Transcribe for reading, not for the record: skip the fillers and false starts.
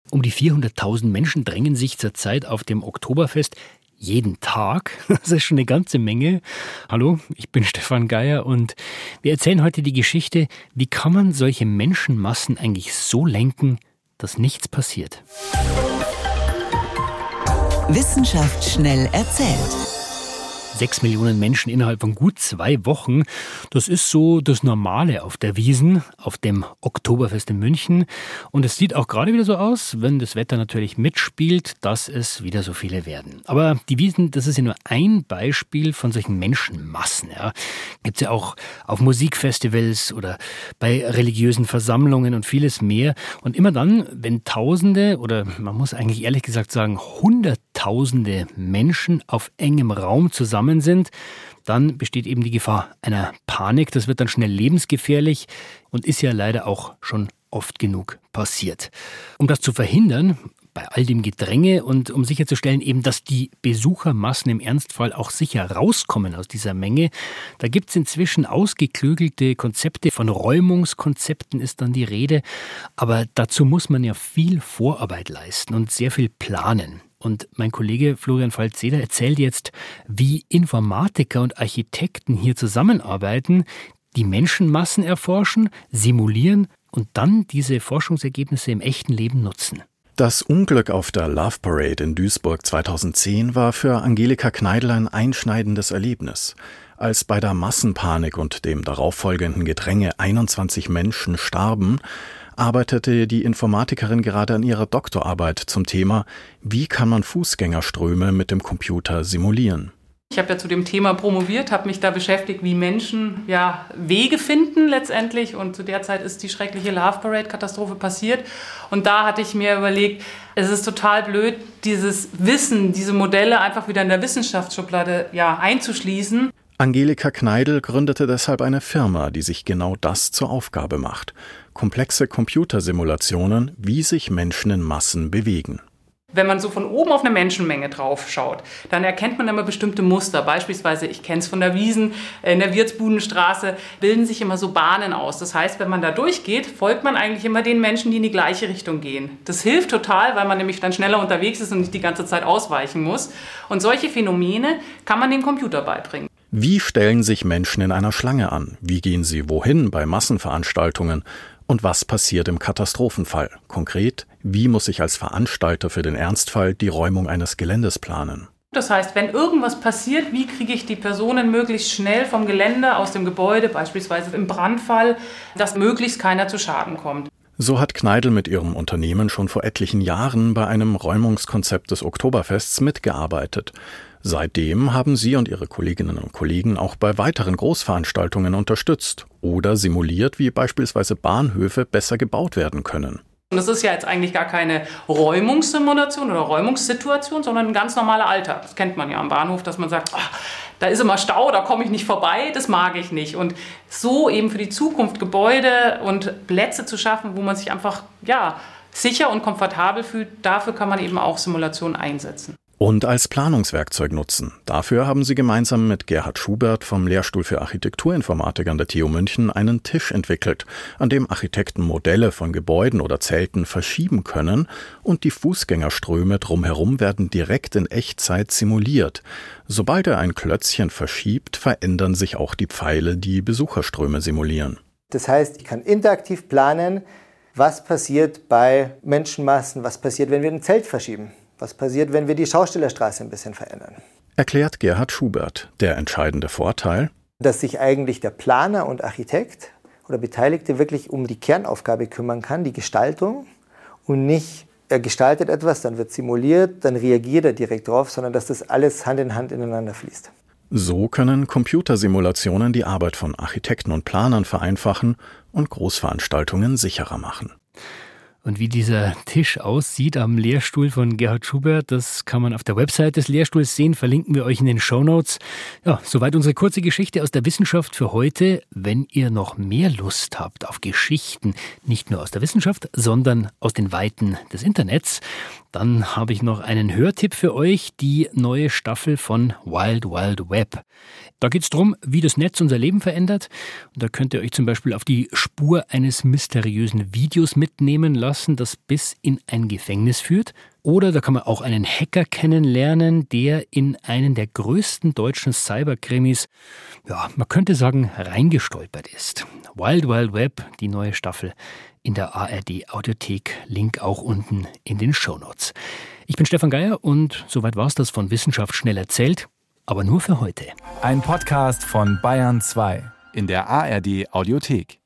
Um die 400.000 Menschen drängen sich zurzeit auf dem Oktoberfest jeden Tag. Das ist schon eine ganze Menge. Hallo, ich bin Stefan Geier und wir erzählen heute die Geschichte, wie kann man solche Menschenmassen eigentlich so lenken, dass nichts passiert. Wissenschaft schnell erzählt. 6 Millionen Menschen innerhalb von gut 2 Wochen. Das ist so das Normale auf der Wiesn, auf dem Oktoberfest in München. Und es sieht auch gerade wieder so aus, wenn das Wetter natürlich mitspielt, dass es wieder so viele werden. Aber die Wiesn, das ist ja nur ein Beispiel von solchen Menschenmassen. Ja. Gibt es ja auch auf Musikfestivals oder bei religiösen Versammlungen und vieles mehr. Und immer dann, wenn Tausende oder man muss eigentlich ehrlich gesagt sagen, Hunderttausende Menschen auf engem Raum zusammen sind, dann besteht eben die Gefahr einer Panik. Das wird dann schnell lebensgefährlich und ist ja leider auch schon oft genug passiert. Um das zu verhindern, bei all dem Gedränge und um sicherzustellen eben, dass die Besuchermassen im Ernstfall auch sicher rauskommen aus dieser Menge, da gibt es inzwischen ausgeklügelte Konzepte, von Räumungskonzepten ist dann die Rede, aber dazu muss man ja viel Vorarbeit leisten und sehr viel planen. Und mein Kollege Florian Pfalz-Seder erzählt jetzt, wie Informatiker und Architekten hier zusammenarbeiten, die Menschenmassen erforschen, simulieren und dann diese Forschungsergebnisse im echten Leben nutzen. Das Unglück auf der Love Parade in Duisburg 2010 war für Angelika Kneidl ein einschneidendes Erlebnis. Als bei der Massenpanik und dem darauffolgenden Gedränge 21 Menschen starben, arbeitete die Informatikerin gerade an ihrer Doktorarbeit zum Thema, wie kann man Fußgängerströme mit dem Computer simulieren. Ich habe ja zu dem Thema promoviert, habe mich da beschäftigt, wie Menschen Wege finden letztendlich. Und zu der Zeit ist die schreckliche Love Parade-Katastrophe passiert. Und da hatte ich mir überlegt, es ist total blöd, dieses Wissen, diese Modelle einfach wieder in der Wissenschaftsschublade einzuschließen. Angelika Kneidl gründete deshalb eine Firma, die sich genau das zur Aufgabe macht. Komplexe Computersimulationen, wie sich Menschen in Massen bewegen. Wenn man so von oben auf eine Menschenmenge drauf schaut, dann erkennt man immer bestimmte Muster. Beispielsweise, ich kenne es von der Wiesn, in der Wirtsbudenstraße bilden sich immer so Bahnen aus. Das heißt, wenn man da durchgeht, folgt man eigentlich immer den Menschen, die in die gleiche Richtung gehen. Das hilft total, weil man nämlich dann schneller unterwegs ist und nicht die ganze Zeit ausweichen muss. Und solche Phänomene kann man dem Computer beibringen. Wie stellen sich Menschen in einer Schlange an? Wie gehen sie wohin bei Massenveranstaltungen? Und was passiert im Katastrophenfall? Konkret, wie muss ich als Veranstalter für den Ernstfall die Räumung eines Geländes planen? Das heißt, wenn irgendwas passiert, wie kriege ich die Personen möglichst schnell vom Gelände, aus dem Gebäude, beispielsweise im Brandfall, dass möglichst keiner zu Schaden kommt. So hat Kneidl mit ihrem Unternehmen schon vor etlichen Jahren bei einem Räumungskonzept des Oktoberfests mitgearbeitet. Seitdem haben sie und ihre Kolleginnen und Kollegen auch bei weiteren Großveranstaltungen unterstützt oder simuliert, wie beispielsweise Bahnhöfe besser gebaut werden können. Und das ist ja jetzt eigentlich gar keine Räumungssimulation oder Räumungssituation, sondern ein ganz normaler Alltag. Das kennt man ja am Bahnhof, dass man sagt, da ist immer Stau, da komme ich nicht vorbei, das mag ich nicht. Und so eben für die Zukunft Gebäude und Plätze zu schaffen, wo man sich einfach sicher und komfortabel fühlt, dafür kann man eben auch Simulationen einsetzen. Und als Planungswerkzeug nutzen. Dafür haben sie gemeinsam mit Gerhard Schubert vom Lehrstuhl für Architekturinformatik an der TU München einen Tisch entwickelt, an dem Architekten Modelle von Gebäuden oder Zelten verschieben können und die Fußgängerströme drumherum werden direkt in Echtzeit simuliert. Sobald er ein Klötzchen verschiebt, verändern sich auch die Pfeile, die Besucherströme simulieren. Das heißt, ich kann interaktiv planen, was passiert bei Menschenmassen, was passiert, wenn wir ein Zelt verschieben. Was passiert, wenn wir die Schaustellerstraße ein bisschen verändern? Erklärt Gerhard Schubert. Der entscheidende Vorteil? Dass sich eigentlich der Planer und Architekt oder Beteiligte wirklich um die Kernaufgabe kümmern kann, die Gestaltung, und nicht, er gestaltet etwas, dann wird simuliert, dann reagiert er direkt drauf, sondern dass das alles Hand in Hand ineinander fließt. So können Computersimulationen die Arbeit von Architekten und Planern vereinfachen und Großveranstaltungen sicherer machen. Und wie dieser Tisch aussieht am Lehrstuhl von Gerhard Schubert, das kann man auf der Website des Lehrstuhls sehen, verlinken wir euch in den Shownotes. Ja, soweit unsere kurze Geschichte aus der Wissenschaft für heute. Wenn ihr noch mehr Lust habt auf Geschichten, nicht nur aus der Wissenschaft, sondern aus den Weiten des Internets, Dann habe ich noch einen Hörtipp für euch, die neue Staffel von Wild Wild Web. Da geht es darum, wie das Netz unser Leben verändert. Und da könnt ihr euch zum Beispiel auf die Spur eines mysteriösen Videos mitnehmen lassen, das bis in ein Gefängnis führt. Oder da kann man auch einen Hacker kennenlernen, der in einen der größten deutschen Cyberkrimis, man könnte sagen, reingestolpert ist. Wild Wild Web, die neue Staffel in der ARD-Audiothek. Link auch unten in den Shownotes. Ich bin Stefan Geier und soweit war's das von Wissenschaft schnell erzählt, aber nur für heute. Ein Podcast von Bayern 2 in der ARD-Audiothek.